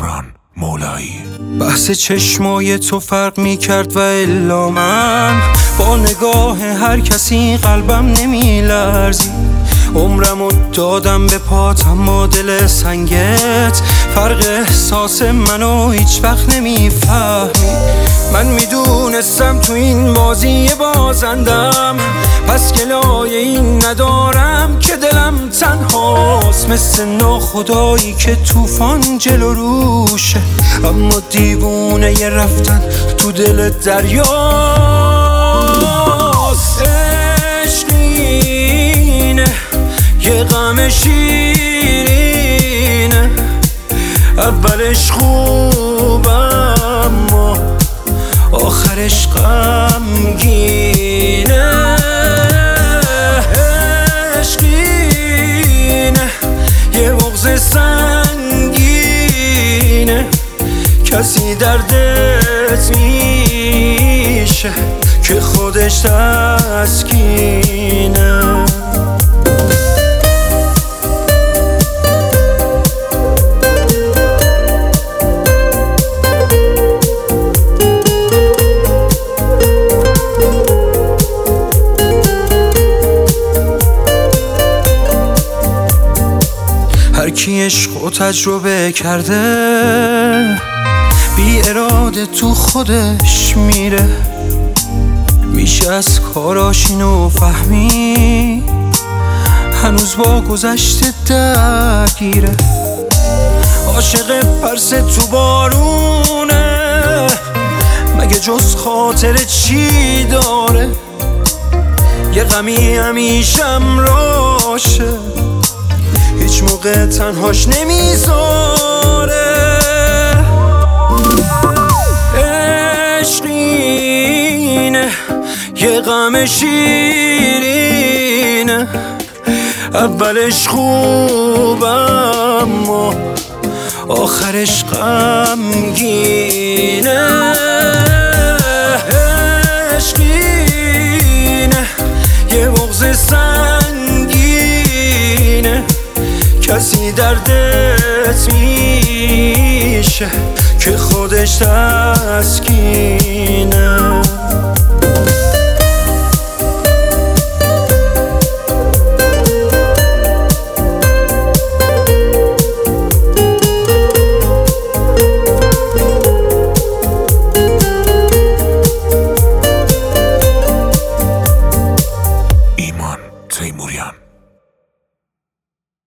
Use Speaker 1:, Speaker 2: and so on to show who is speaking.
Speaker 1: کامران مولایی.
Speaker 2: بحث چشمای تو فرق میکرد و الا من با نگاه هر کسی قلبم نمیلرزی. عمرمو دادم به پات اما دل سنگت فرق احساس منو هیچ وقت نمیفهمی. من میدونستم تو این بازی بازندم، پس گلای این ندارم که دلم تنهاست، مثل ناخدایی که طوفان جلو روشه اما دیوونه ی رفتن تو دل دریاست. عشقینه یه غم شیرینه، اولش خوب اما آخرش غمگینه. عشقینه یه بغض سنگینه، کسی دردت میشه که خودش تسکینه. هر کی عشق و تجربه کرده بی اراده تو خودش میره، میشه از کاراش اینو فهمی هنوز با گذشته درگیره. عاشق پرس تو بارونه مگه جز خاطر چی داره، یه غمی همیشم راشه هیچ موقع تنهاش نمیذاره. عشقینه یه غم شیرینه، اولش خوب اما آخرش غمگینه. عشقینه یه بغض سنگینه، کسی دردت میشه که خودش تسکینه.